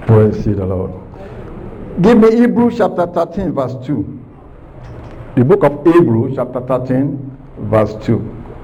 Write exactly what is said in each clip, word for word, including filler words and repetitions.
Praise the Lord. Give me Hebrews chapter thirteen, verse two. The book of Hebrews chapter thirteen, verse two.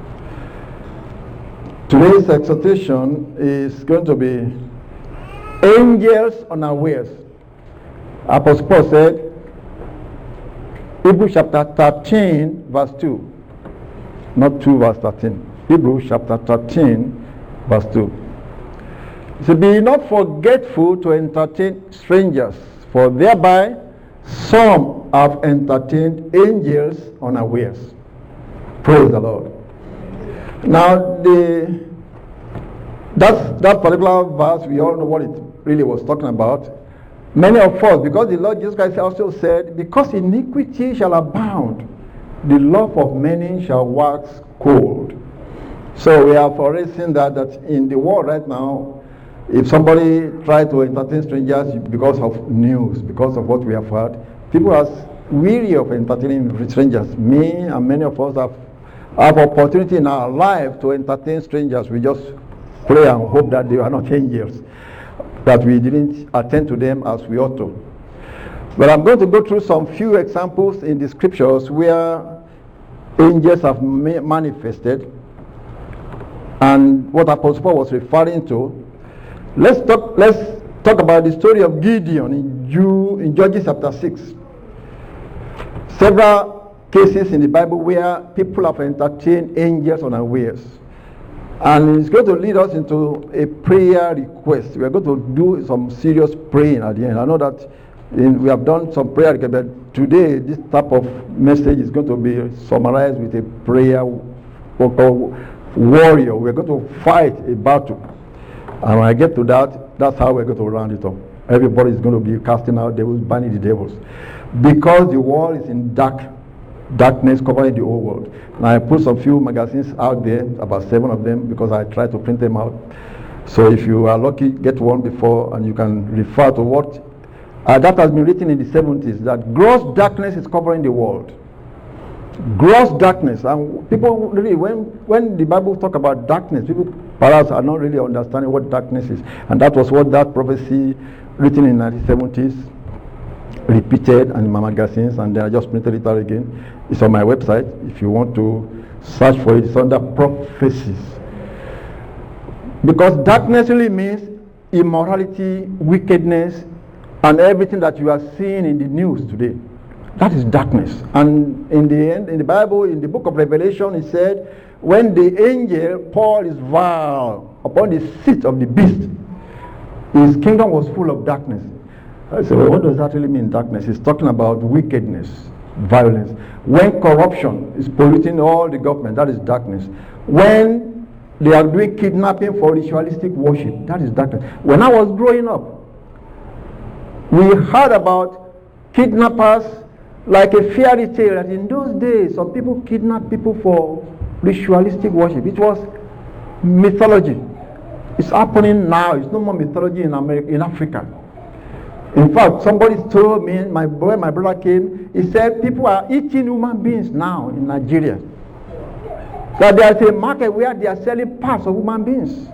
Today's exhortation is going to be angels unawares. Apostle Paul said, Hebrews chapter thirteen, verse two. Not two, verse thirteen. Hebrews chapter thirteen, verse two. So be not forgetful to entertain strangers, for thereby some have entertained angels unawares. Praise the Lord. Now, the that's, that particular verse, we all know what it really was talking about. Many of us, because the Lord Jesus Christ also said, because iniquity shall abound, the love of many shall wax cold. So we have already seen that, that in the world right now, if somebody tries to entertain strangers because of news, because of what we have heard, people are weary of entertaining strangers. Me and many of us have, have opportunity in our life to entertain strangers. We just pray and hope that they are not angels, that we didn't attend to them as we ought to. But I'm going to go through some few examples in the scriptures where angels have ma- manifested and what Apostle Paul was referring to. Let's talk, let's talk about the story of Gideon in, Jew, in Judges chapter six. Several cases in the Bible where people have entertained angels unawares. And it's going to lead us into a prayer request. We are going to do some serious praying at the end. I know that in, we have done some prayer, but today this type of message is going to be summarized with a prayer warrior. We are going to fight a battle. And when I get to that, that's how we're going to round it up. Everybody is going to be casting out devils, banning the devils. Because the world is in dark, darkness covering the whole world. Now I put some few magazines out there, about seven of them, because I try to print them out. So if you are lucky, get one before, and you can refer to what uh, that has been written in the seventies, that gross darkness is covering the world. Gross darkness. And people really, when when the Bible talk about darkness, people perhaps are not really understanding what darkness is. And that was what that prophecy written in the nineteen seventies repeated in my magazines, and then I just printed it out again. It's on my website. If you want to search for it, it's under prophecies. Because darkness really means immorality, wickedness, and everything that you are seeing in the news today. That is darkness. And in the end, in the Bible, in the book of Revelation, it said, when the angel poured his vial upon the seat of the beast, his kingdom was full of darkness. I said, well, what does that really mean, darkness? It's talking about wickedness, violence. When corruption is polluting all the government, that is darkness. When they are doing kidnapping for ritualistic worship, that is darkness. When I was growing up, we heard about kidnappers like a fairy tale, that in those days some people kidnap people for ritualistic worship. It was mythology. It's happening now. It's no more mythology in America, in Africa. In fact, somebody told me, my boy, my brother came, he said people are eating human beings now in Nigeria. That there's a market where they are selling parts of human beings.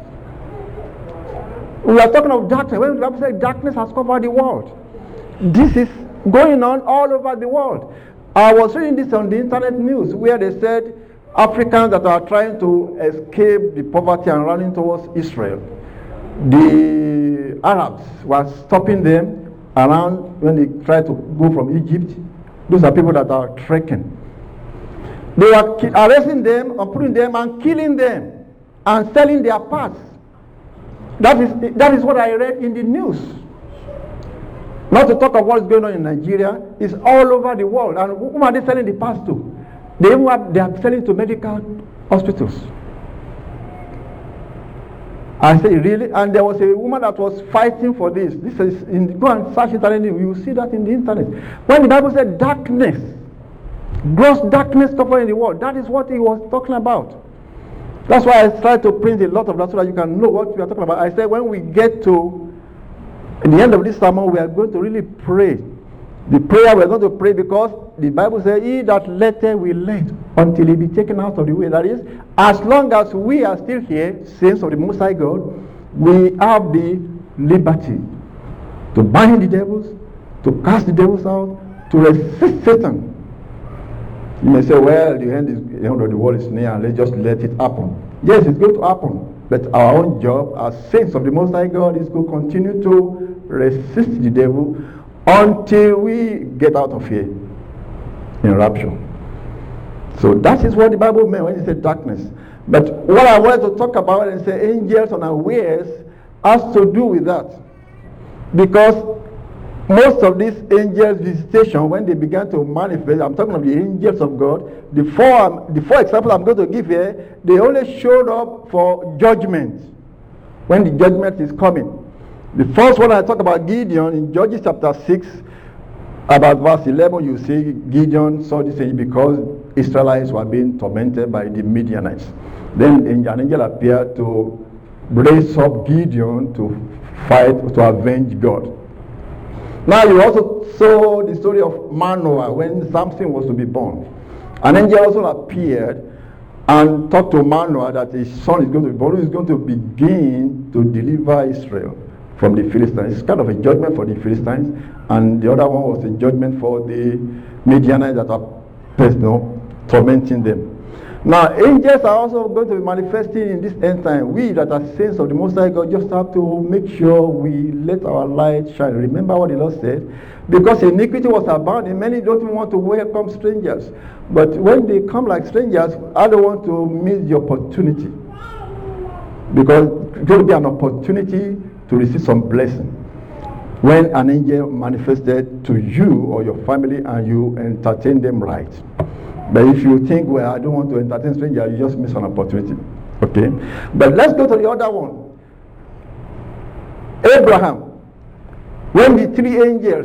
We are talking of darkness. When the Bible says darkness has covered the world, this is going on all over the world. I was reading this on the internet news where they said Africans that are trying to escape the poverty and running towards Israel, the Arabs were stopping them around when they try to go from Egypt. Those are people that are trekking. They were ki- arresting them and putting them and killing them and selling their parts. That is, that is what I read in the news. Not to talk of what's going on in Nigeria, it's all over the world. And whom are they selling the parts to? They, have, they are selling to medical hospitals. I say, really? And there was a woman that was fighting for this. This is in, go and search internet, you will see that in the internet. When the Bible said darkness, gross darkness covering the world, that is what he was talking about. That's why I tried to print a lot of that so that you can know what we are talking about. I said when we get to at the end of this sermon, we are going to really pray. The prayer we are going to pray because the Bible says, he that letteth will let until he be taken out of the way. That is, as long as we are still here, saints of the Most High God, we have the liberty to bind the devils, to cast the devils out, to resist Satan. You may say, well, the end, is, the end of the world is near, and let's just let it happen. Yes, it's going to happen. But our own job as saints of the Most High God is to continue to resist the devil until we get out of here in rapture. So that is what the Bible meant when it said darkness. But what I wanted to talk about and say angels unawares has to do with that. Because most of these angels' visitation, when they began to manifest, I'm talking of the angels of God, the four, the four examples I'm going to give here, they only showed up for judgment, when the judgment is coming. The first one I talk about Gideon in Judges chapter six, about verse eleven, you see Gideon saw this angel because Israelites were being tormented by the Midianites. Then an angel appeared to raise up Gideon to fight, to avenge God. Now you also saw the story of Manoah when Samson was to be born. An angel also appeared and talked to Manoah that his son is going to be born, who is going to begin to deliver Israel from the Philistines. It's kind of a judgment for the Philistines, and the other one was a judgment for the Midianites that are, you know, tormenting them. Now, angels are also going to be manifesting in this end time. We that are saints of the Most High God just have to make sure we let our light shine. Remember what the Lord said? Because iniquity was abounding, many don't want to welcome strangers. But when they come like strangers, I don't want to miss the opportunity. Because it will be an opportunity to receive some blessing. When an angel manifested to you or your family and you entertain them right. But if you think, well, I don't want to entertain strangers, you just miss an opportunity. Okay? But let's go to the other one. Abraham. When the three angels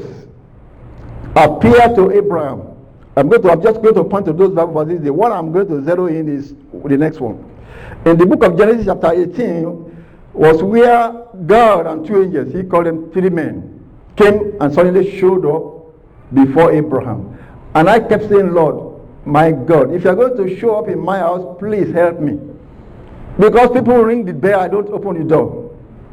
appear to Abraham, I'm going to, I'm just going to point to those verses. The one I'm going to zero in is the next one. In the book of Genesis chapter eighteen was where God and two angels, he called them three men, came and suddenly showed up before Abraham. And I kept saying, Lord, my God, if you're going to show up in my house, please help me. Because people ring the bell, I don't open the door.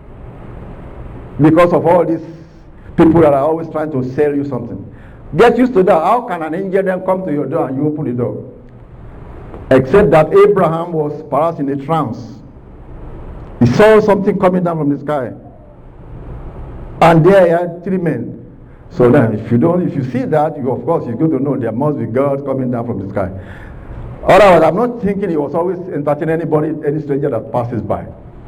Because of all these people that are always trying to sell you something. Get used to that. How can an angel then come to your door and you open the door? Except that Abraham was perhaps in a trance. He saw something coming down from the sky. And there he had three men. So then, if you don't, if you see that, you of course you're going to know there must be God coming down from the sky. Otherwise, I'm not thinking he was always entertaining anybody, any stranger that passes by.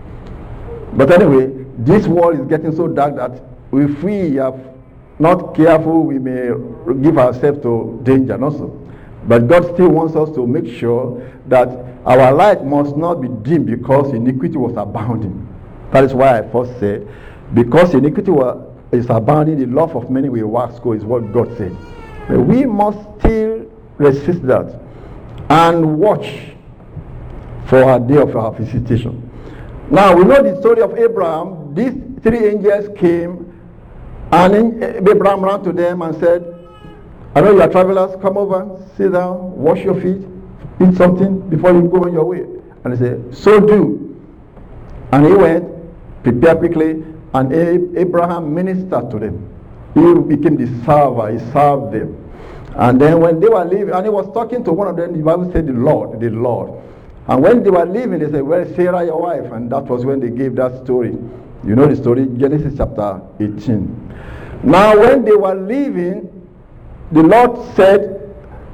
But anyway, this world is getting so dark that if we are not careful, we may give ourselves to danger also. But God still wants us to make sure that our light must not be dim because iniquity was abounding. That is why I first said, because iniquity was is abounding, the love of many will wax cold, is what God said. But we must still resist that and watch for our day of our visitation. Now we know the story of Abraham. These three angels came and Abraham ran to them and said, I know you are travelers, come over, sit down, wash your feet, eat something before you go on your way. And they said, so do. And he went, prepared quickly, and Abraham ministered to them. He became the server, he served them. And then when they were leaving, and he was talking to one of them, the Bible said the Lord, the Lord. And when they were leaving, they said, where is Sarah, your wife? And that was when they gave that story. You know the story, Genesis chapter eighteen. Now when they were leaving, the Lord said,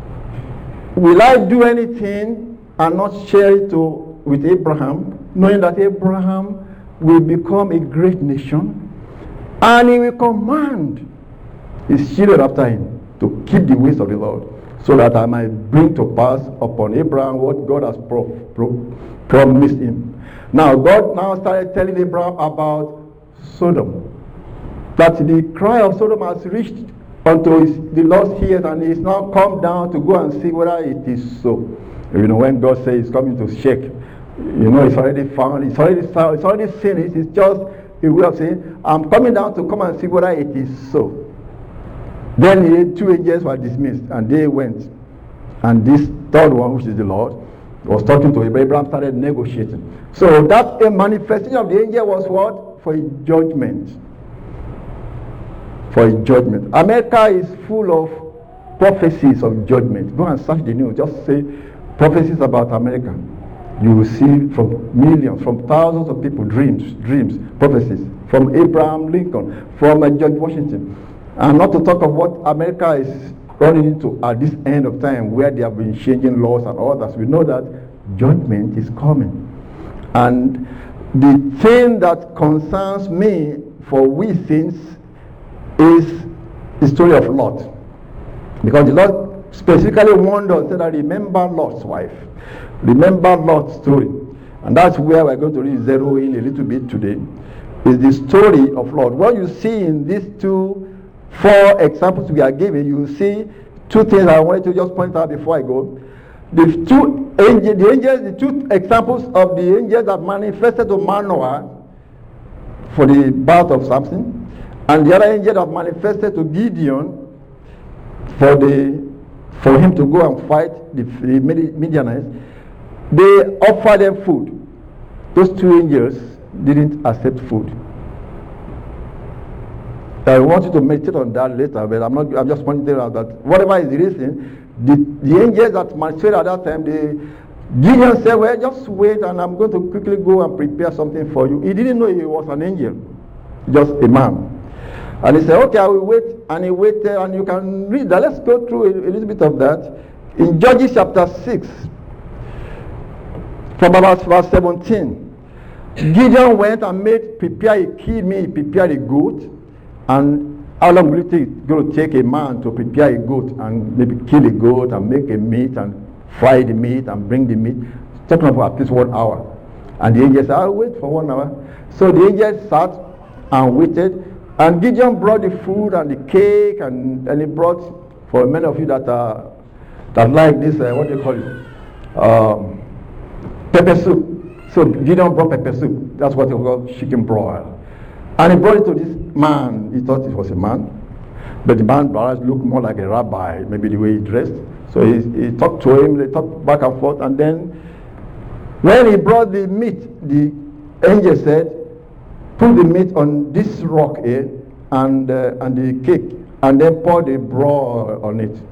will I do anything and not share it to, with Abraham, knowing that Abraham will become a great nation, and he will command his children after him to keep the ways of the Lord, so that I might bring to pass upon Abraham what God has pro pro promised him. Now God now started telling Abraham about Sodom, that the cry of Sodom has reached unto his, the Lord's ears, and he is now come down to go and see whether it is so. You know, when God says he's coming to shake, you know, it's already found, it's already it's already seen it. It's just a way of saying, I'm coming down to come and see whether it is so. Then the two angels were dismissed, and they went. And this third one, which is the Lord, was talking to Abraham. Abraham started negotiating. So that a manifestation of the angel was what? For a judgment. for a judgment. America is full of prophecies of judgment. Go and search the news. Just say prophecies about America. You will see from millions, from thousands of people, dreams, dreams, prophecies. From Abraham Lincoln, from uh, George Washington. And not to talk of what America is running into at this end of time, where they have been changing laws and others. We know that judgment is coming. And the thing that concerns me for we saints is the story of Lot. Because the Lord specifically warned us that remember Lot's wife. Remember Lot's story. And that's where we're going to really zero in a little bit today. Is the story of Lot. What you see in these two, four examples we are giving, you see two things I wanted to just point out before I go. The two angels, the angels, the two examples of the angels that manifested to Manoah for the birth of Samson, and the other angel that manifested to Gideon for the for him to go and fight the, the Midianites. They offered them food. Those two angels didn't accept food. I want you to meditate on that later, but I'm not. I'm just pointing out that whatever is the reason, the, the angels that manifested at that time, they Gideon said, "Well, just wait, and I'm going to quickly go and prepare something for you." He didn't know he was an angel, just a man. And he said, "Okay, I will wait." And he waited, and you can read that. Let's go through a, a little bit of that in Judges chapter six, from about verse seventeen. Gideon went and made prepare a kid, made prepare a goat. And how long will it take? Going to take a man to prepare a goat and maybe kill a goat and make a meat and fry the meat and bring the meat? Talking about at least one hour. And the angel said, "I'll wait for one hour." So the angel sat and waited. And Gideon brought the food and the cake, and, and he brought, for many of you that are that like this, uh, what do you call it? Um, pepper soup. So Gideon brought pepper soup. That's what they call chicken broil. And he brought it to this man. He thought it was a man. But the man perhaps looked more like a rabbi, maybe the way he dressed. So he, he talked to him, they talked back and forth. And then when he brought the meat, the angel said, "Put the meat on this rock here and, uh, and the cake, and then pour the broth on it."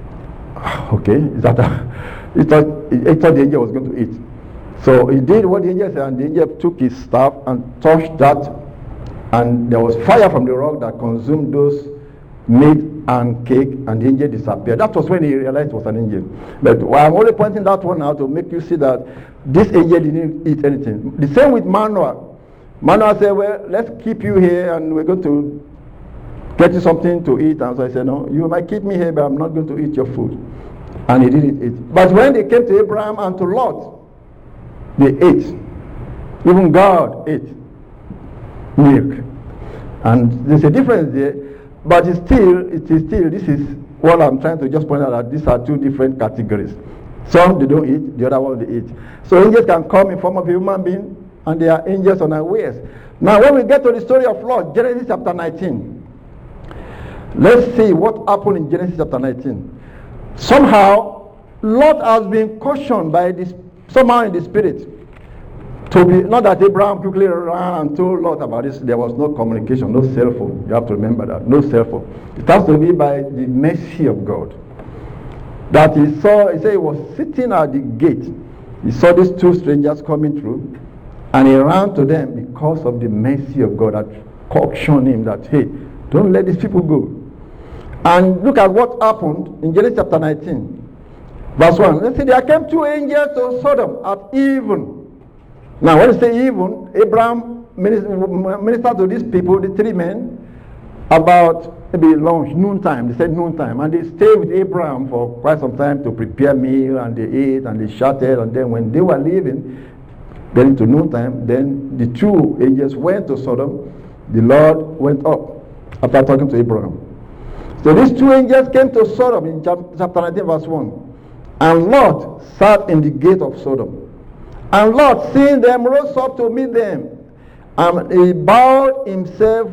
Okay, is that a, he, thought, he thought the angel was going to eat. So he did what the angel said, and the angel took his staff and touched that. And there was fire from the rock that consumed those meat and cake, and the angel disappeared. That was when he realized it was an angel. But I'm only pointing that one out to make you see that this angel didn't eat anything. The same with Manoah. Manoah said, "Well, let's keep you here, and we're going to get you something to eat." And so I said, "No, you might keep me here, but I'm not going to eat your food." And he didn't eat. But when they came to Abraham and to Lot, they ate. Even God ate milk. And there's a difference there, but it's still, it is still, this is what I'm trying to just point out, that these are two different categories. Some they don't eat, the other one they eat. So angels can come in form of a human being, and they are angels unawares. Now when we get to the story of Lot, Genesis chapter nineteen, let's see what happened in Genesis chapter nineteen. Somehow, Lot has been cautioned by this, somehow in the spirit, to be, not that Abraham quickly ran and told Lot about this. There was no communication, no cell phone. You have to remember that, no cell phone. It has to be by the mercy of God. That he saw, he said he was sitting at the gate. He saw these two strangers coming through, and he ran to them because of the mercy of God that cautioned him that, hey, don't let these people go. And look at what happened in Genesis chapter nineteen, verse one. Let's see, there came two angels to Sodom at even. Now, when you say even, Abraham ministered to these people, the three men, about maybe lunch, noontime. They said noontime. And they stayed with Abraham for quite some time to prepare meal, and they ate, and they chatted. And then when they were leaving, getting to noontime, then the two angels went to Sodom. The Lord went up after talking to Abraham. So these two angels came to Sodom in chapter nineteen, verse one. And Lot sat in the gate of Sodom. And Lot, seeing them, rose up to meet them. And he bowed himself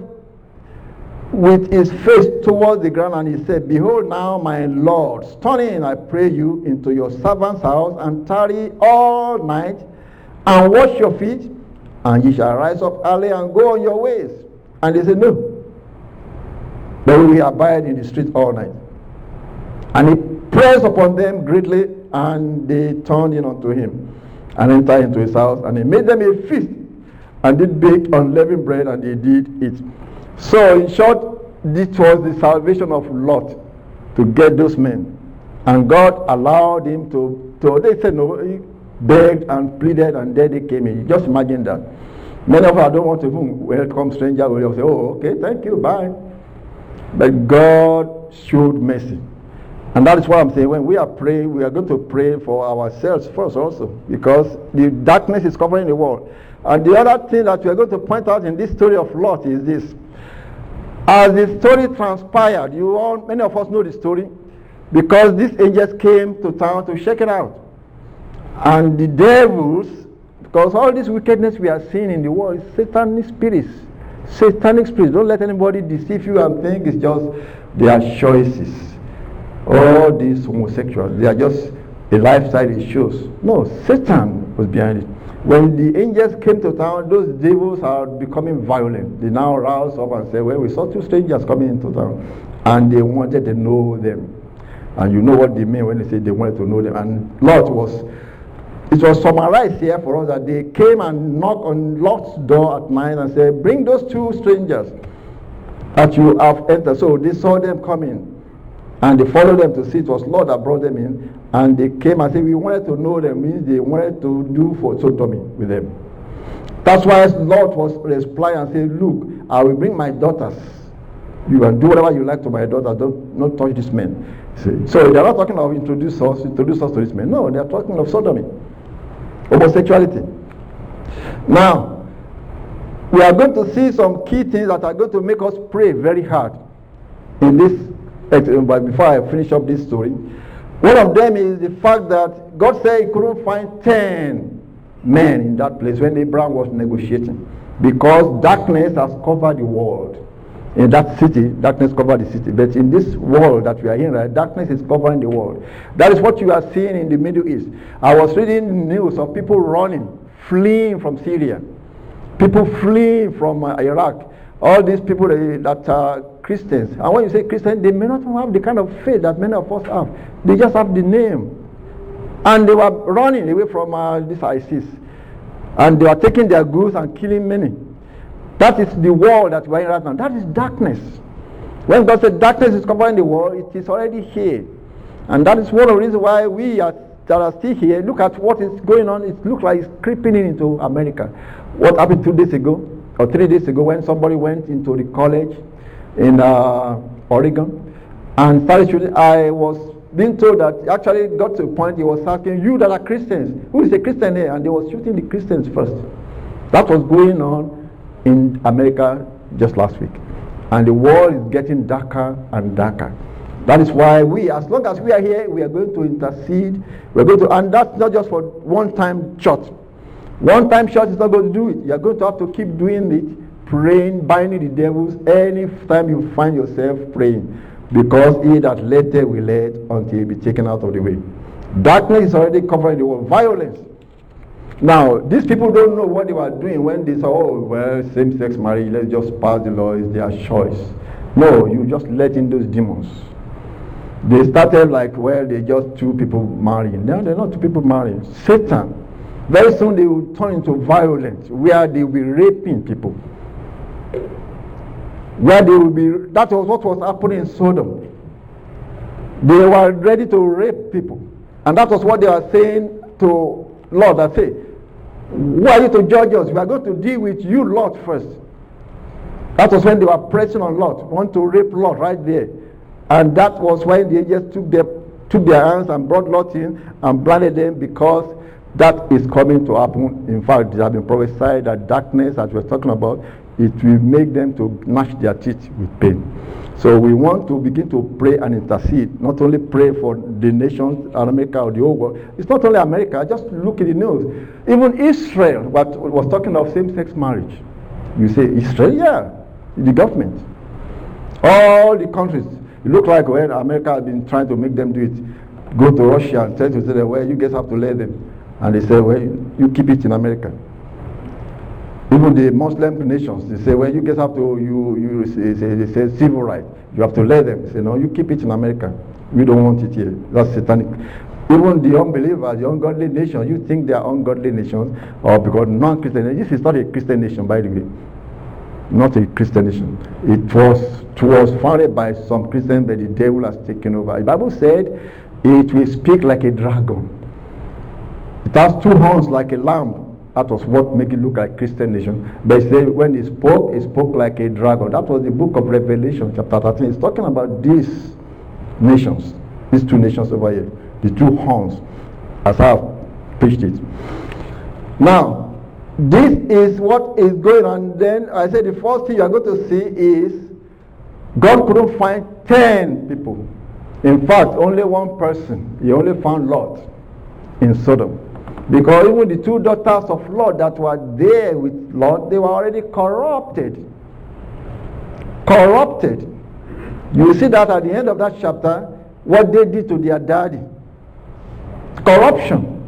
with his face towards the ground, and he said, "Behold now, my Lord, turn in, I pray you, into your servant's house, and tarry all night, and wash your feet, and ye shall rise up early and go on your ways." And they said, "No." but we abide in the street all night. And he pressed upon them greatly, and they turned in unto him, and entered into his house, and he made them a feast, and did bake unleavened bread, and they did eat. So in short, this was the salvation of Lot, to get those men. And God allowed him to, to they said no, he begged and pleaded, and there they came in. Just imagine that. Many of us don't want to even welcome strangers. We say, oh, okay, thank you, bye. But God showed mercy. And that is what I'm saying. When we are praying, we are going to pray for ourselves first also, because the darkness is covering the world. And the other thing that we are going to point out in this story of Lot is this. As the story transpired, you all, many of us know the story, because these angels came to town to check it out. And the devils, because all this wickedness we are seeing in the world is satanic spirits. Satanic spirits. Don't let anybody deceive you and think it's just their choices. All these homosexuals, they are just a lifestyle it shows. No, Satan was behind it. When the angels came to town, those devils are becoming violent. They now rouse up and say, well, we saw two strangers coming into town, and they wanted to know them. And you know what they mean when they say they wanted to know them. And Lot was, it was summarized here for us that they came and knocked on Lot's door at night and said, bring those two strangers that you have entered. So they saw them coming, and they followed them to see it was Lot that brought them in. And they came and said, we wanted to know them, means they wanted to do for sodomy with them. That's why Lot was replying and said, look, I will bring my daughters. You can do whatever you like to my daughter, don't not touch this man. See? So they are not talking of introduce us, introduce us to this man. No, they are talking of sodomy, homosexuality. Now, we are going to see some key things that are going to make us pray very hard in this. But before I finish up this story, one of them is the fact that God said he couldn't find ten men in that place when Abraham was negotiating, because darkness has covered the world. In that city, darkness covered the city. But in this world that we are in, right, darkness is covering the world. That is what you are seeing in the Middle East. I was reading news of people running, fleeing from Syria, people fleeing from uh, Iraq. All these people uh, that are Christians. And when you say Christian, they may not have the kind of faith that many of us have. They just have the name. And they were running away from uh, this ISIS. And they were taking their goods and killing many. That is the world that we are in right now. That is darkness. When God said darkness is covering the world, it is already here. And that is one of the reasons why we are, that are still here, look at what is going on. It looks like it's creeping in into America. What happened two days ago, or three days ago, when somebody went into the college in uh, Oregon and started shooting. I was being told that actually got to a point he was asking, you that are Christians, who is a Christian here? And they was shooting the Christians first. That was going on in America just last week. And the world is getting darker and darker. That is why we, as long as we are here, we are going to intercede. We're going to, and that's not just for one-time shot. One-time shot is not going to do it. You're going to have to keep doing it, praying, binding the devils, any time you find yourself praying. Because he that letteth will let until he be taken out of the way. Darkness is already covering the world. Violence. Now, these people don't know what they were doing when they saw, oh, well, same-sex marriage, let's just pass the law, it's their choice. No, you just let in those demons. They started like, well, they just two people marrying. No, they're not two people marrying. Satan. Very soon they will turn into violence, where they will be raping people. Where they will be, that was what was happening in Sodom. They were ready to rape people. And that was what they were saying to Lot. I say, who are you to judge us? We are going to deal with you, Lot, first. That was when they were pressing on Lot, want to rape Lot right there. And that was when the angels took their, took their hands and brought Lot in and blinded them, because that is coming to happen. In fact, it has been prophesied that darkness, as we're talking about, it will make them to gnash their teeth with pain. So we want to begin to pray and intercede, not only pray for the nations, America or the whole world. It's not only America, just look at the news. Even Israel what, was talking of same-sex marriage. You say, Israel? Yeah, the government. All the countries. It looks like when America has been trying to make them do it, go to Russia and tell to say, well, you guys have to let them. And they say, well, you keep it in America. Even the Muslim nations, they say, well, you guys have to, you, you say, they say civil rights. You have to let them. They say, no, you keep it in America. We don't want it here. That's satanic. Even the unbelievers, the ungodly nations, you think they are ungodly nations, or because non-Christian. This is not a Christian nation, by the way. Not a Christian nation. It was, it was founded by some Christians, but the devil has taken over. The Bible said it will speak like a dragon. It has two horns like a lamb. That was what made it look like Christian nation. But it said when he spoke, he spoke like a dragon. That was the book of Revelation, chapter thirteen. It's talking about these nations, these two nations over here, the two horns, as I have preached it. Now, this is what is going on. Then I said the first thing you are going to see is God couldn't find ten people. In fact, only one person. He only found Lot in Sodom. Because even the two daughters of Lot that were there with Lot, they were already corrupted. Corrupted. You see that at the end of that chapter, what they did to their daddy. Corruption.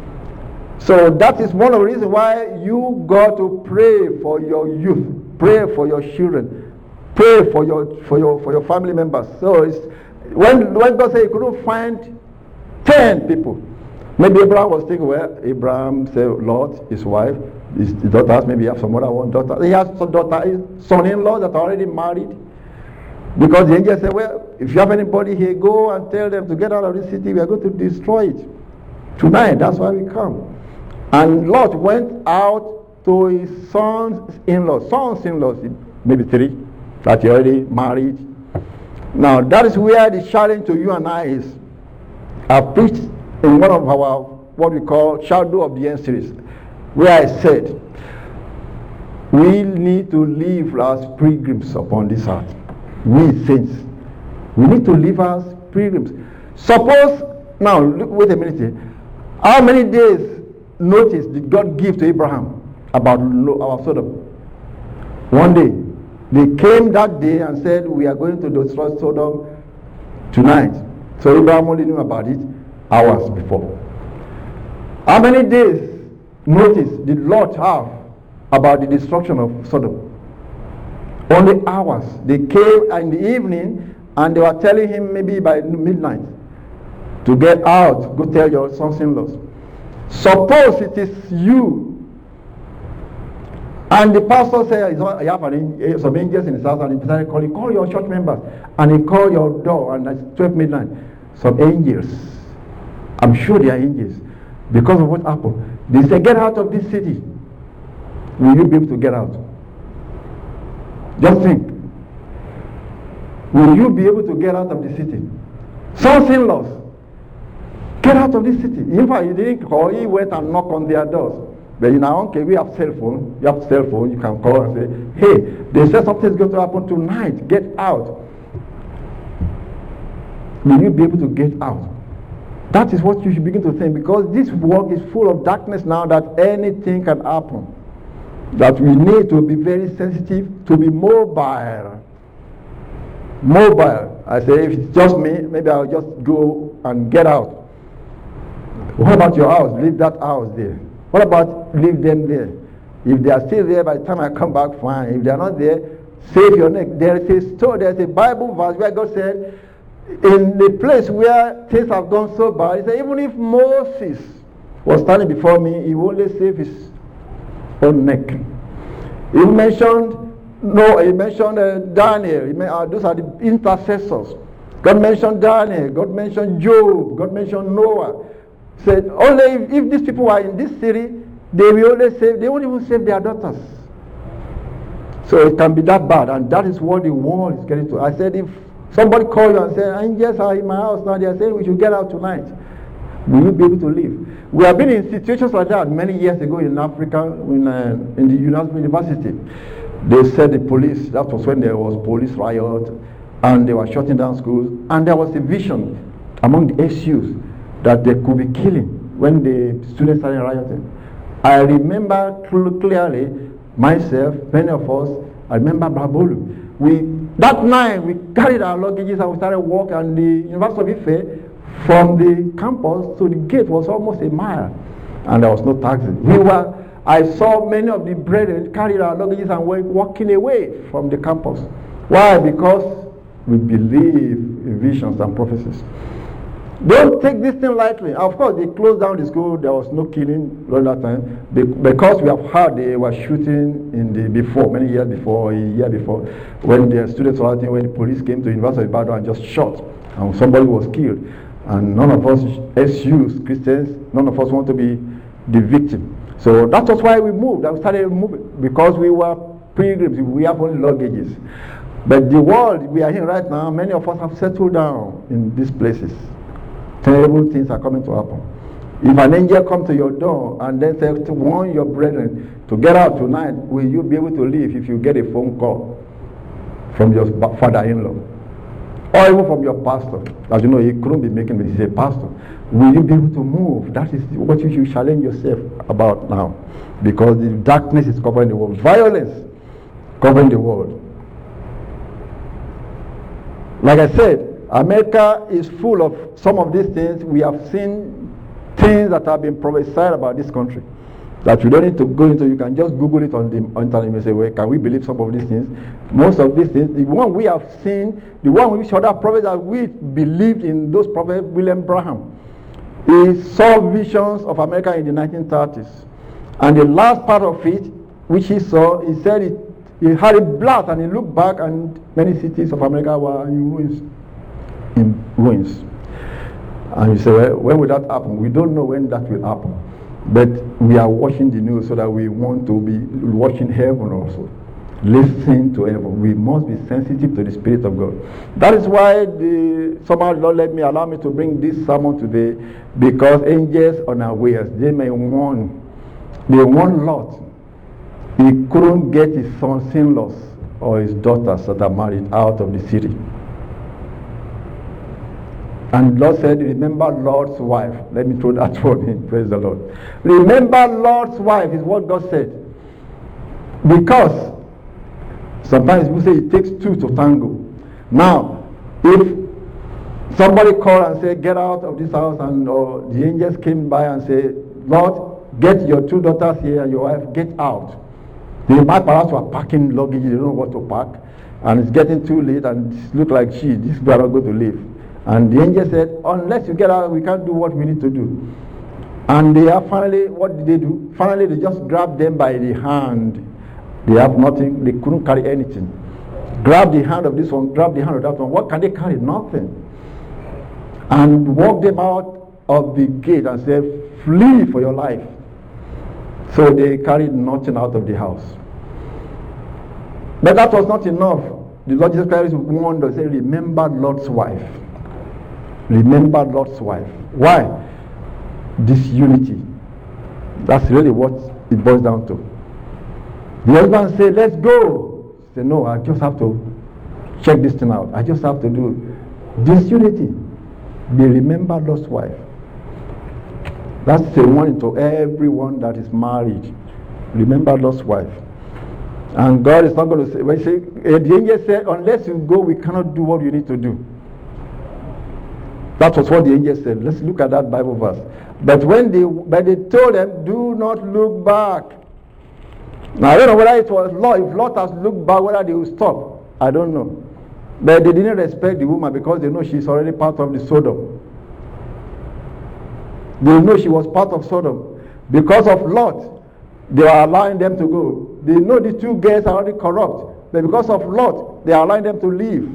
So that is one of the reasons why you got to pray for your youth, pray for your children, pray for your for your for your family members. So it's, when when God said he couldn't find ten people, maybe Abraham was thinking, well, Abraham said, Lot, his wife, his daughters, maybe he has some other one daughter. He has some daughter, son-in-law that are already married. Because the angel said, well, if you have anybody here, go and tell them to get out of this city. We are going to destroy it tonight. That's why we come. And Lot went out to his sons-in-law, sons-in-laws, maybe three, that he already married. Now, that is where the challenge to you and I is. I preached in one of our, what we call, Shadow of the End series, where I said, we need to live as pilgrims upon this earth. We saints. We need to live as pilgrims. Suppose, now, look, wait a minute here. How many days notice did God give to Abraham about, about Sodom? One day. They came that day and said, we are going to destroy Sodom tonight. So Abraham only knew about it hours before. How many days notice did Lot have about the destruction of Sodom? Only hours. They came in the evening and they were telling him maybe by midnight to get out, go tell your sons-in-laws. Suppose it is you and the pastor said, he have an, some angels in his house, and he decided to call, he called your church members, and he called your door, and at twelve midnight, some angels, I'm sure they are angels, because of what happened. They said, get out of this city. Will you be able to get out? Just think. Will you be able to get out of the city? Sons-in-laws, get out of this city. In fact, he didn't call, he went and knocked on their doors. But you know, okay, we have cell phone. You have cell phone. You can call and say, hey, they said something's going to happen tonight. Get out. Will you be able to get out? That is what you should begin to think, because this world is full of darkness now that anything can happen. That we need to be very sensitive, to be mobile. Mobile. I say, if it's just me, maybe I'll just go and get out. What about your house? Leave that house there. What about leave them there? If they are still there, by the time I come back, fine. If they are not there, save your neck. There is a story, there is a Bible verse where God said, in the place where things have gone so bad, he said, even if Moses was standing before me, he will only save his own neck. He mentioned, no, he mentioned uh, Daniel. He may, uh, those are the intercessors. God mentioned Daniel. God mentioned Job. God mentioned Noah. Said only if, if these people are in this city, they will only save, they won't even save their daughters. So it can be that bad, and that is what the world is getting to. I said, if somebody call you and say, angels are in my house now, they are saying we should get out tonight, will you be able to leave? We have been in situations like that many years ago in Africa, in, uh, in the university. They said the police, that was when there was police riot, and they were shutting down schools, and there was a vision among the S Us that they could be killing when the students started rioting. I remember clearly myself, many of us, I remember Babolu. We, that night we carried our luggages and we started walking, and the University of Ife, from the campus to the gate was almost a mile, and there was no taxi. We were, I saw many of the brethren carry our luggages and were walking away from the campus. Why? Because we believe in visions and prophecies. Don't take this thing lightly. Of course, they closed down the school. There was no killing during that time because we have heard they were shooting in the before, many years before, a year before, when the students were out, when the police came to the University of Ibadan and just shot, and somebody was killed. And none of us, S Us, Christians, none of us want to be the victim. So that was why we moved. I started moving because we were pilgrims. We have only luggages. But the world we are in right now, many of us have settled down in these places. Terrible things are coming to happen. If an angel comes to your door and then says to warn your brethren to get out tonight, will you be able to leave if you get a phone call from your father-in-law? Or even from your pastor? As you know, he couldn't be making it, he's a pastor. Will you be able to move? That is what you should challenge yourself about now. Because the darkness is covering the world. Violence covering the world. Like I said, America is full of some of these things. We have seen things that have been prophesied about this country that you don't need to go into. You can just Google it on the internet and say, well, can we believe some of these things? Most of these things, the one we have seen, the one which other prophets that we believed in, those prophets, William Branham, he saw visions of America in the nineteen thirties. And the last part of it, which he saw, he said it, he had a blast and he looked back and many cities of America were in ruins. In ruins. And you say, well, when will that happen? We don't know when that will happen. But we are watching the news so that we want to be watching heaven also. Listen to heaven. We must be sensitive to the Spirit of God. That is why the somehow the Lord let me allow me to bring this sermon today, because angels unawares, they may warn. They warn Lot. He couldn't get his sons in-laws or his daughters that are married out of the city. And Lord said, remember Lord's wife. Let me throw that word in. Praise the Lord. Remember Lord's wife is what God said. Because sometimes we say it takes two to tango. Now, if somebody called and said, get out of this house, and or the angels came by and said, Lord, get your two daughters here and your wife, get out. The my parents were packing luggage, they don't know what to pack, and it's getting too late, and it looks like, she, these people are not going to leave. And the angel said, unless you get out, we can't do what we need to do. And they have finally, what did they do? Finally, they just grabbed them by the hand. They have nothing, they couldn't carry anything. Grab the hand of this one, grab the hand of that one. What can they carry? Nothing. And walk them out of the gate and say, flee for your life. So they carried nothing out of the house. But that was not enough. The Lord Jesus Christ warned us, say, remember Lot's wife. Remember Lot's wife. Why? Disunity. That's really what it boils down to. The husband said, let's go. He said, no, I just have to check this thing out. I just have to do disunity. They remember Lot's wife. That's a warning to everyone that is married. Remember Lot's wife. And God is not going to say, when say, the angel said, unless you go, we cannot do what you need to do. That was what the angel said. Let's look at that Bible verse. But when they, but they told them, do not look back. Now, I don't know whether it was Lot. If Lot has looked back, whether they will stop. I don't know. But they didn't respect the woman because they know she's already part of the Sodom. They know she was part of Sodom. Because of Lot, they are allowing them to go. They know the two girls are already corrupt. But because of Lot, they are allowing them to leave.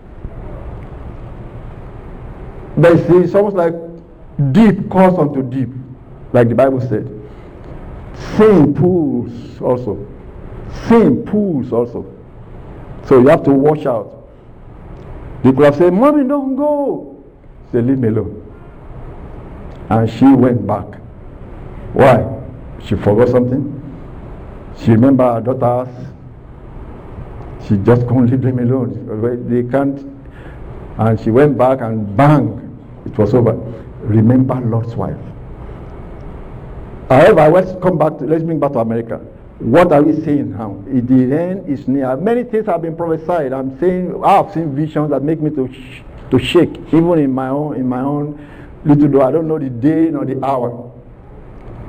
But see, it's almost like deep calls unto deep, like the Bible said. Sin pulls also. Sin pulls also. So you have to watch out. They could have said, Mommy, don't go. She said, leave me alone. And she went back. Why? She forgot something. She remembered her daughters. She just couldn't leave them alone. They can't. And she went back and bang, it was over. Remember Lot's wife. However, let's come back to, let's bring back to America. What are we saying now? The end is near. Many things have been prophesied. I'm saying I have seen visions that make me to sh- to shake, even in my own in my own little door. I don't know the day nor the hour.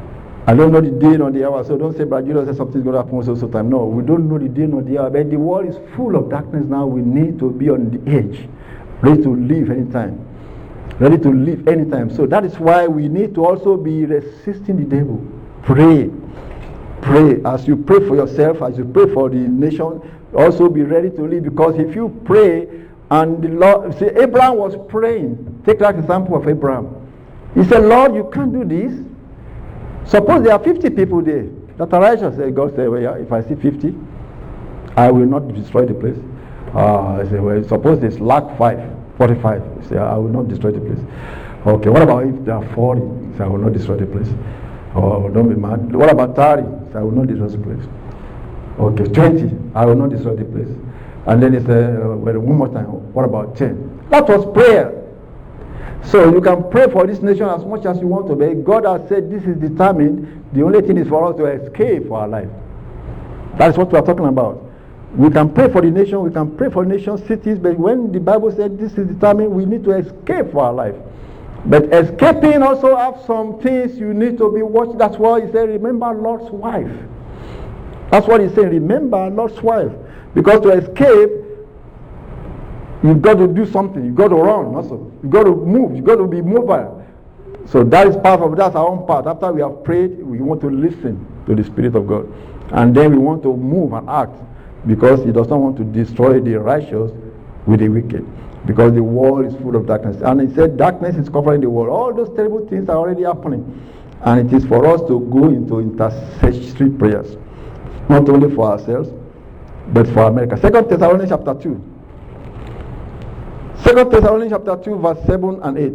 I don't know the day nor the hour, so don't say, Brother Julius said something's going to happen so so time. No, we don't know the day nor the hour, but the world is full of darkness now. We need to be on the edge, ready to live anytime. Ready to live anytime. So that is why we need to also be resisting the devil. Pray. Pray. As you pray for yourself, as you pray for the nation, also be ready to live. Because if you pray, and the Lord, see, Abraham was praying. Take that example of Abraham. He said, Lord, you can't do this. Suppose there are fifty people there. Doctor Elisha said, God said, well, yeah, if I see fifty, I will not destroy the place. Uh, I said, well, suppose there's lack five, forty-five. He said, I will not destroy the place. Okay, what about if there are forty? He said, I will not destroy the place. Oh, don't be mad. What about thirty? He said, I will not destroy the place. Okay, twenty. I will not destroy the place. And then he said, uh, well, one more time. What about ten? That was prayer. So you can pray for this nation as much as you want to, but God has said this is determined. The only thing is for us to escape for our life. That's what we are talking about. We can pray for the nation, we can pray for nation, cities, but when the Bible said this is determined, we need to escape for our life. But escaping also have some things you need to be watching. That's why he said, remember Lot's wife. That's what he's saying, remember Lot's wife. Because to escape, you've got to do something. You've got to run also. You've got to move. You've got to be mobile. So that is part of, that's our own part. After we have prayed, we want to listen to the Spirit of God. And then we want to move and act. Because he does not want to destroy the righteous with the wicked. Because the world is full of darkness. And he said darkness is covering the world. All those terrible things are already happening. And it is for us to go into intercessory prayers. Not only for ourselves, but for America. Second Thessalonians chapter two. Second Thessalonians chapter two, verse seven and eight.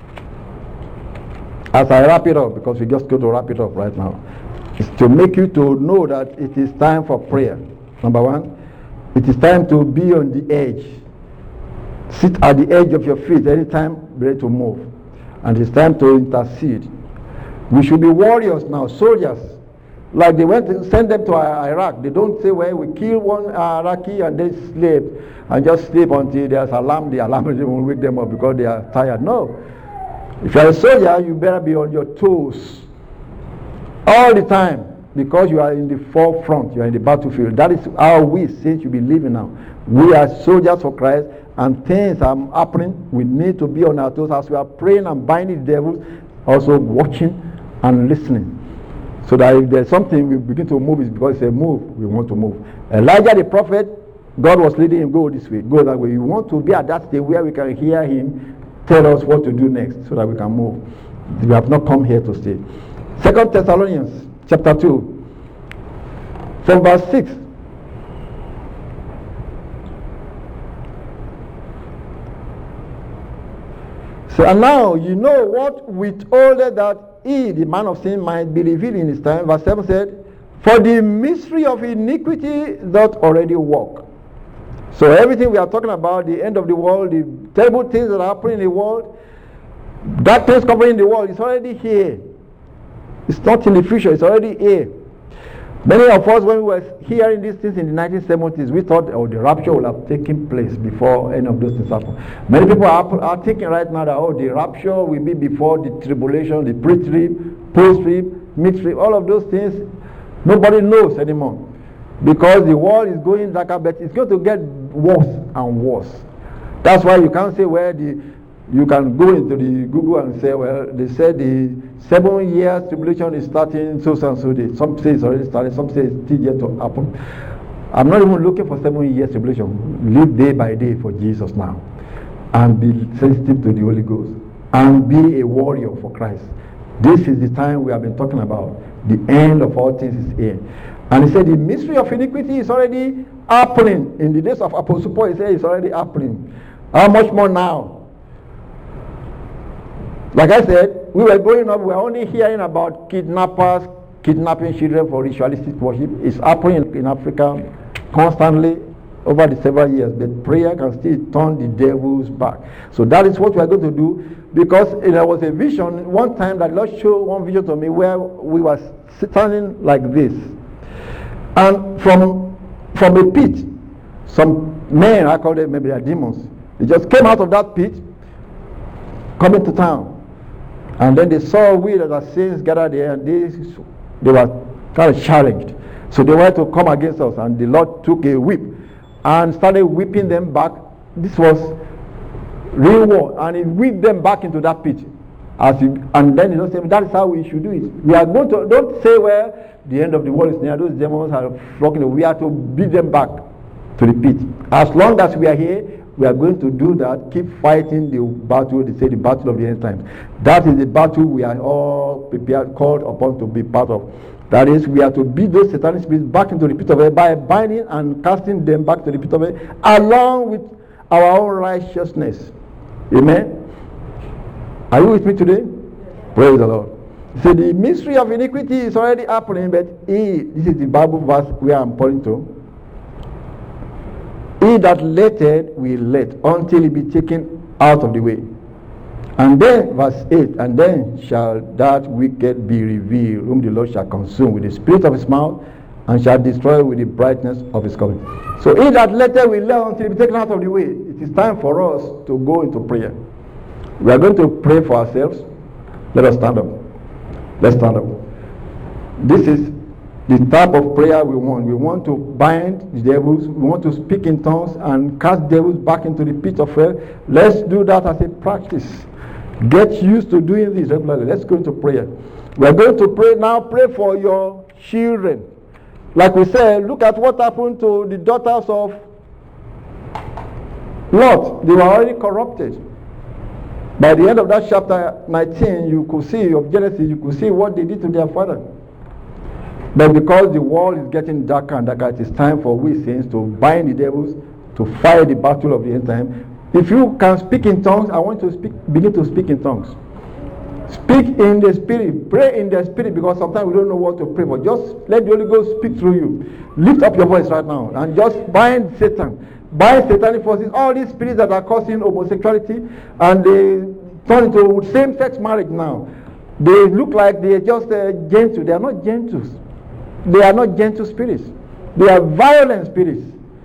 As I wrap it up, because we just go to wrap it up right now, is to make you to know that it is time for prayer. Number one, it is time to be on the edge. Sit at the edge of your feet anytime ready to move. And it's time to intercede. We should be warriors now, soldiers. Like they went to send them to Iraq. They don't say, well, we kill one Iraqi and they sleep and just sleep until there's alarm. The alarm will wake them up because they are tired. No. If you're a soldier, you better be on your toes all the time because you are in the forefront. You are in the battlefield. That is how we saints should be living now. We are soldiers for Christ and things are happening. We need to be on our toes as we are praying and binding the devils, also watching and listening. So that if there's something we begin to move, it's because it's a move, we want to move. Elijah the prophet, God was leading him, go this way, go that way. We want to be at that stage where we can hear him tell us what to do next so that we can move. We have not come here to stay. Second Thessalonians chapter two, from verse six. So, and now you know what withholdeth that he, the man of sin, might be revealed in his time. Verse seven said, for the mystery of iniquity doth already work. So everything we are talking about, the end of the world, the terrible things that are happening in the world, darkness covering the world, it's already here. It's not in the future, it's already here. Many of us, when we were hearing these things in the nineteen seventies, we thought, oh, the rapture will have taken place before any of those things happen. Many people are, are thinking right now that, oh, the rapture will be before the tribulation, the pre-trib, post-trib, mid-trib, all of those things. Nobody knows anymore. Because the world is going darker, but it's going to get worse and worse. That's why you can't say where the, you can go into the Google and say, well, they said the seven years tribulation is starting so and so day. Some say it's already started, some say it's still yet to happen. I'm not even looking for seven years tribulation. Live day by day for Jesus now. And be sensitive to the Holy Ghost. And be a warrior for Christ. This is the time we have been talking about. The end of all things is here. And he said the mystery of iniquity is already happening. In the days of Apostle Paul, he said it's already happening. How much more now? Like I said, we were growing up, we were only hearing about kidnappers, kidnapping children for ritualistic worship. It's happening in Africa constantly over the several years. But prayer can still turn the devil's back. So that is what we are going to do. Because there was a vision, one time that Lord showed one vision to me where we were standing like this. And from from a pit, some men, I call them maybe they are demons, they just came out of that pit, coming to town. And then they saw we that are saints gathered there, and they, they were kind of challenged. So they wanted to come against us, and the Lord took a whip and started whipping them back. This was real war, and he whipped them back into that pit. As you, and then you know, say, that is how we should do it. We are going to, don't say, well, the end of the world is near, those demons are flocking. We are to beat them back to the pit. As long as we are here, we are going to do that, keep fighting the battle, they say the battle of the end times. That is the battle we are all prepared, called upon to be part of. That is, we are to beat those satanic spirits back into the pit of hell by binding and casting them back to the pit of hell, along with our own righteousness. Amen? Are you with me today? Praise the Lord. So the mystery of iniquity is already happening, but he, this is the Bible verse where I'm pointing to. He that letteth will let until he be taken out of the way. And then verse eight, and then shall that wicked be revealed, whom the Lord shall consume with the spirit of his mouth, and shall destroy with the brightness of his coming. So he that letteth will let until he be taken out of the way. It is time for us to go into prayer. We are going to pray for ourselves. Let us stand up. Let's stand up. This is the type of prayer we want. We want to bind the devils. We want to speak in tongues and cast devils back into the pit of hell. Let's do that as a practice. Get used to doing this regularly. Let's go into prayer. We are going to pray now. Pray for your children. Like we said, look at what happened to the daughters of Lot. They were already corrupted. By the end of that chapter nineteen, you could see, of Genesis, you could see what they did to their father. But because the world is getting darker and darker, it is time for we saints to bind the devils, to fight the battle of the end time. If you can speak in tongues, I want to speak, begin to speak in tongues. Speak in the spirit, pray in the spirit, because sometimes we don't know what to pray for. Just let the Holy Ghost speak through you. Lift up your voice right now and just bind Satan. Bind satanic forces, all these spirits that are causing homosexuality, and they turn into same-sex marriage now. They look like they are just uh, gentle. They are not gentles. They are not gentle spirits. They are violent spirits.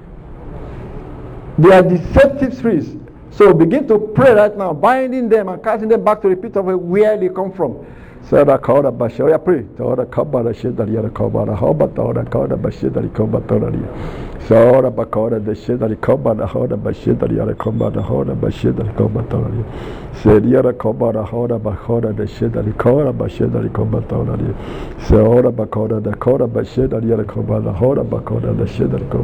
They are deceptive spirits. So begin to pray right now, binding them and casting them back to the pit of where they come from. So I call that Bashar. I pray. So the Kabara shed that the Kabara, how about the Kabara Bashir that the Kabara. So the Bakara the shed that the Kabara, how the Bashir that the Kabara, how the Bashir that the Kabara. Said the other Kabara, how the Bakara the shed that the Kabara Bashir that the Kabara. So the Bakara the Kabara Bashir that the Kabara, how the Bakara the shed that the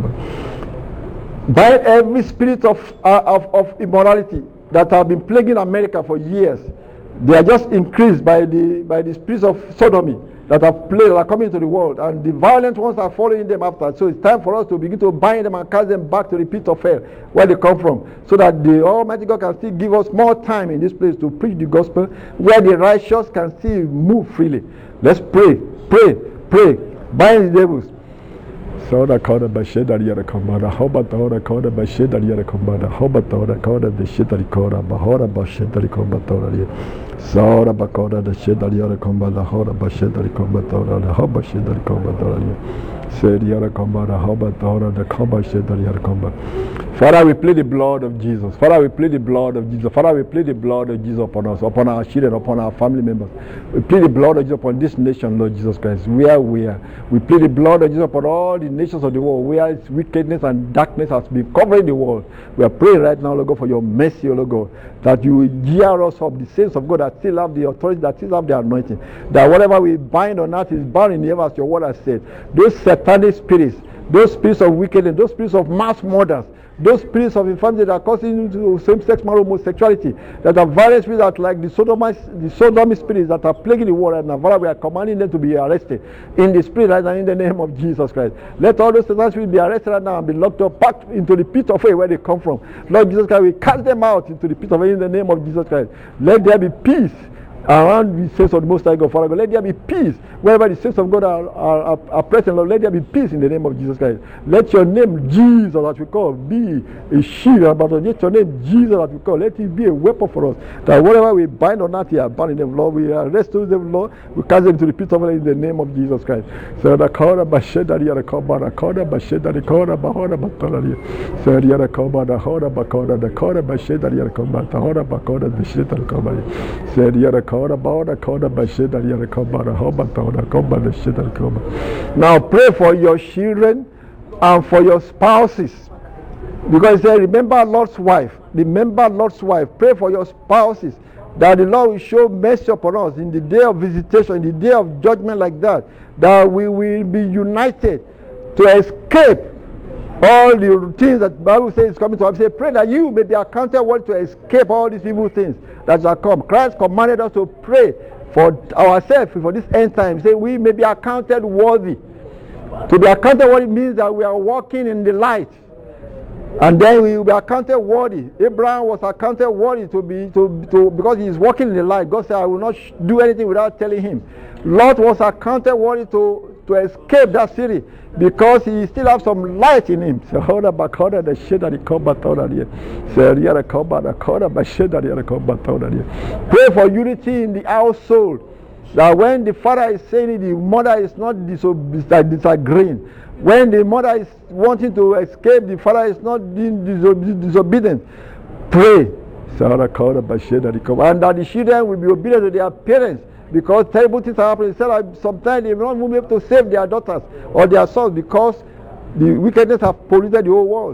Kabara. By every spirit of, uh, of, of immorality that have been plaguing America for years, they are just increased by the by the spirits of sodomy that have played, that are coming into the world, and the violent ones are following them after. So it's time for us to begin to bind them and cast them back to the pit of hell where they come from, so that the Almighty God can still give us more time in this place to preach the gospel, where the righteous can still move freely. Let's pray, pray, pray, bind the devils. So the call of Bashir that you are command, how about the call of Bashir that you are command, how about the call of the shit that you call a Bahora Bashir that you combat already. So the Bakoda, the shit that you are command, the Hora Bashir that you combat already, how Bashir that you combat already. Said you are command, how about the Hora, the combat shit that you are combat. Father, we plead the blood of Jesus. Father, we plead the blood of Jesus. Father, we plead the blood of Jesus upon us, upon our children, upon our family members. We plead the blood of Jesus upon this nation, Lord Jesus Christ. Where we are. We plead the blood of Jesus upon all the nations of the world, where its wickedness and darkness has been covering the world. We are praying right now, Lord God, for your mercy, Lord God, that you will gear us up, the saints of God that still have the authority, that still have the anointing, that whatever we bind on earth is bound in heaven, as your word has said. Those satanic spirits, those spirits of wickedness, those spirits of mass murders, those spirits of infirmity that are causing same-sex marriage, homosexuality, that are violent spirits that like the sodomy, the sodomy spirits that are plaguing the world right now. Father, we are commanding them to be arrested in the spirit right now in the name of Jesus Christ. Let all those satanic spirits be arrested right now and be locked up, packed into the pit of hell where they come from. Lord Jesus Christ, we cast them out into the pit of hell in the name of Jesus Christ. Let there be peace around the saints of the Most High God, Father God. Let there be peace wherever the saints of God are, are, are, are present, Lord. Let there be peace in the name of Jesus Christ. Let your name, Jesus, that we call, be a shield, but let your name, Jesus, that we call, let it be a weapon for us, that whatever we bind on earth, you are bound in them, Lord. We arrest those them, Lord. We cast them to the pit of hell in the name of Jesus Christ. So the Kora Basheda, the Kora, Kora Basheda, the Kora Bahora Batala, so the Kora, the Hora Bakora, the Kora Basheda, the Kora, the Hora Bakora, the Shita, the Kora, so the Now pray for your children and for your spouses. Because he said, remember Lord's wife. Remember Lord's wife. Pray for your spouses, that the Lord will show mercy upon us in the day of visitation, in the day of judgment like that, that we will be united to escape all the things that the Bible says is coming to us. Say, pray that you may be accounted worthy to escape all these evil things that shall come. Christ commanded us to pray for ourselves for this end time. Say, we may be accounted worthy. To be accounted worthy means that we are walking in the light. And then we will be accounted worthy. Abraham was accounted worthy to be to, to because he is walking in the light. God said, I will not sh- do anything without telling him. Lot was accounted worthy to, to escape that city because he still has some light in him. So hold up, hold up the shit that he come back out here. So you gotta come back, hold up the shit that he come back out here. Pray for unity in the household. That when the father is saying it, the mother is not disob- disagreeing. When the mother is wanting to escape, the father is not being disob- disobedient. Pray. And that the children will be obedient to their parents, because terrible things are happening. Sometimes they will not be able to save their daughters or their sons because the wickedness have polluted the whole world.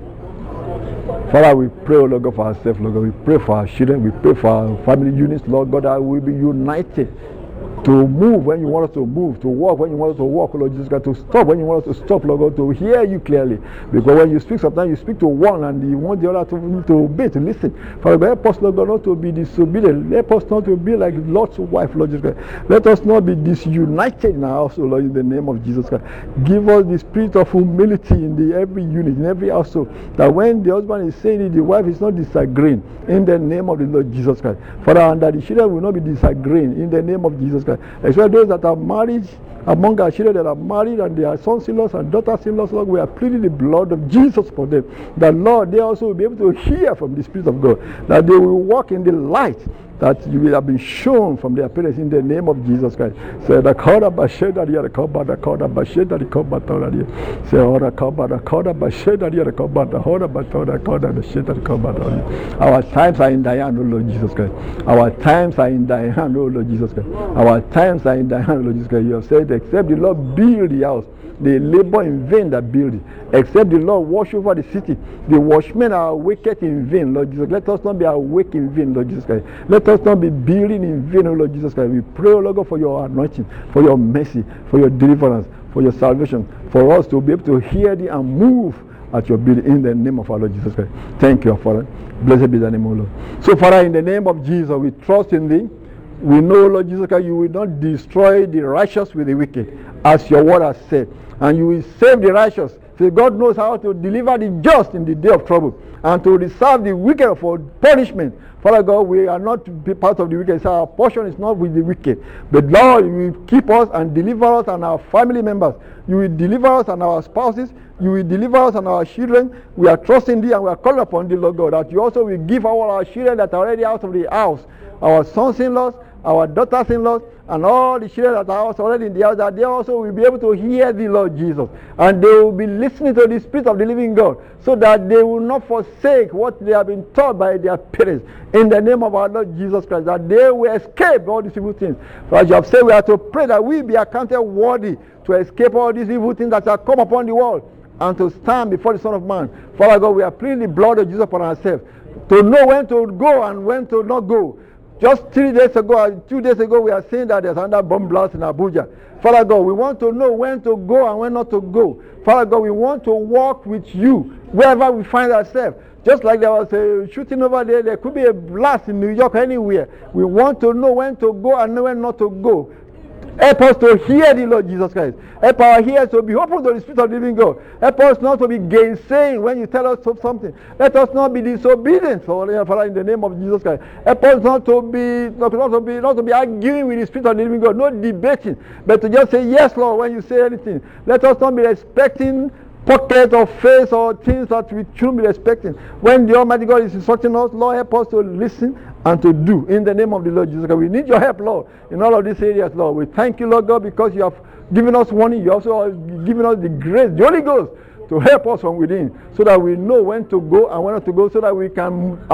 Father, we pray, oh Lord God, for ourselves, Lord God. We pray for our children. We pray for our family units, Lord God, that we will be united. To move when you want us to move, to walk when you want us to walk, Lord Jesus Christ, to stop when you want us to stop, Lord God, to hear you clearly. Because when you speak, sometimes you speak to one and you want the other to, to obey, to listen. Father God, help us, Lord God, not to be disobedient. Help us not to be like Lot's wife, Lord Jesus Christ. Let us not be disunited in our household, Lord, in the name of Jesus Christ. Give us the spirit of humility in the every unit, in every household, that when the husband is saying it, the wife is not disagreeing, in the name of the Lord Jesus Christ. Father, and that the children will not be disagreeing, in the name of Jesus Christ. Especially those that are married, among our children that are married and their sons-in-laws and daughters-in-laws, Lord, we are pleading the blood of Jesus for them. That, Lord, they also will be able to hear from the Spirit of God. That they will walk in the light that you will have been shown from their parents in the name of Jesus Christ. Say the Koda Basheda the Koba, the Koda Basheda the Koba Toradia. Say Ora Koba, the Koda Basheda the Koba, the Hoda Batoda Koda, the Sheta the Koba. Our times are in thy hand, O Lord Jesus Christ. Our times are in thy hand, O Lord Jesus Christ. Our times are in thy hand, O Lord Jesus Christ. You have said, except the Lord build the house, they labor in vain that build it. Except the Lord watch over the city, the watchmen are awake in vain, Lord Jesus. Let us not be awake in vain, Lord Jesus Christ. Let us not be building in vain, O Lord Jesus Christ. We pray, O Lord God, for your anointing, for your mercy, for your deliverance, for your salvation, for us to be able to hear thee and move at your bidding in the name of our Lord Jesus Christ. Thank you, Father. Blessed be the name, O Lord. So, Father, in the name of Jesus, we trust in thee. We know, Lord Jesus Christ, you will not destroy the righteous with the wicked, as your word has said. And you will save the righteous. So God knows how to deliver the just in the day of trouble, and to reserve the wicked for punishment. Father God, we are not to be part of the wicked. So our portion is not with the wicked. But Lord, you will keep us and deliver us and our family members. You will deliver us and our spouses. You will deliver us and our children. We are trusting thee and we are calling upon thee, Lord God, that you also will give all our children that are already out of the house, our sons-in-laws, our daughters-in-laws, and all the children that are already in the house, that they also will be able to hear the Lord Jesus. And they will be listening to the Spirit of the living God, so that they will not forsake what they have been taught by their parents. In the name of our Lord Jesus Christ, that they will escape all these evil things. For as you have said, we are to pray that we be accounted worthy to escape all these evil things that shall come upon the world, and to stand before the Son of Man. Father God, we are pleading the blood of Jesus upon ourselves, to know when to go and when to not go. Just three days ago, two days ago, we are saying that there's another bomb blast in Abuja. Father God, we want to know when to go and when not to go. Father God, we want to walk with you wherever we find ourselves. Just like there was a shooting over there, there could be a blast in New York, anywhere. We want to know when to go and when not to go. Help us to hear the Lord Jesus Christ. Help our ears to be open to the Spirit of the living God. Help us not to be gainsaying when you tell us something. Let us not be disobedient, Father, in the name of Jesus Christ. Help us not to be not to be not to be arguing with the Spirit of the living God, not debating, but to just say yes, Lord, when you say anything. Let us not be expecting pocket of face or things that we shouldn't be expecting. When the Almighty God is instructing us, Lord, help us to listen and to do in the name of the Lord Jesus Christ. We need your help, Lord, in all of these areas, Lord. We thank you, Lord God, because you have given us warning. You also have given us the grace, the Holy Ghost, to help us from within, so that we know when to go and when not to go, so that we can act,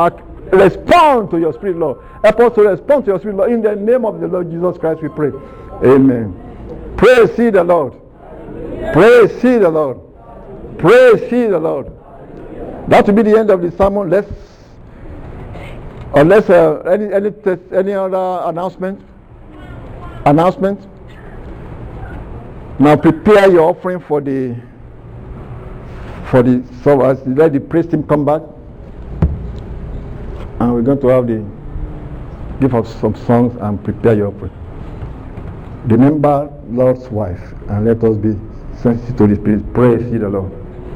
respond to your spirit, Lord. Help us to respond to your spirit, Lord. In the name of the Lord Jesus Christ, we pray. Amen. Praise ye the Lord. Praise ye the Lord. Praise ye the Lord. That will be the end of the sermon. Let's, unless uh, any any any other announcement. Announcement. Now prepare your offering for the for the service. Let the praise team come back, and we're going to have the give us some songs and prepare your offering. Remember Lord's wife, and let us be sensitive to the Spirit. Praise ye the Lord.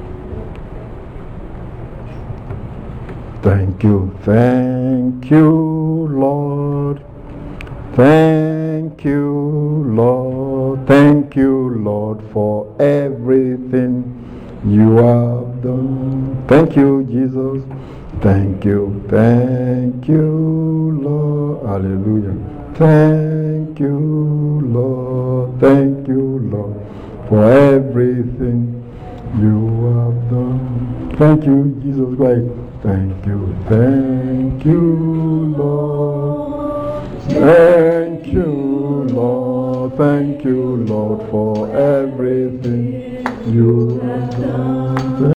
Thank you, thank you, Lord. Thank you, Lord. Thank you, Lord, for everything you have done. Thank you, Jesus. Thank you, thank you, Lord. Hallelujah. Thank you, Lord. Thank you, Lord, for everything you have done. Thank you, Jesus Christ. Thank you, thank you, Lord. Thank you, Lord. Thank you, Lord, for everything you have done.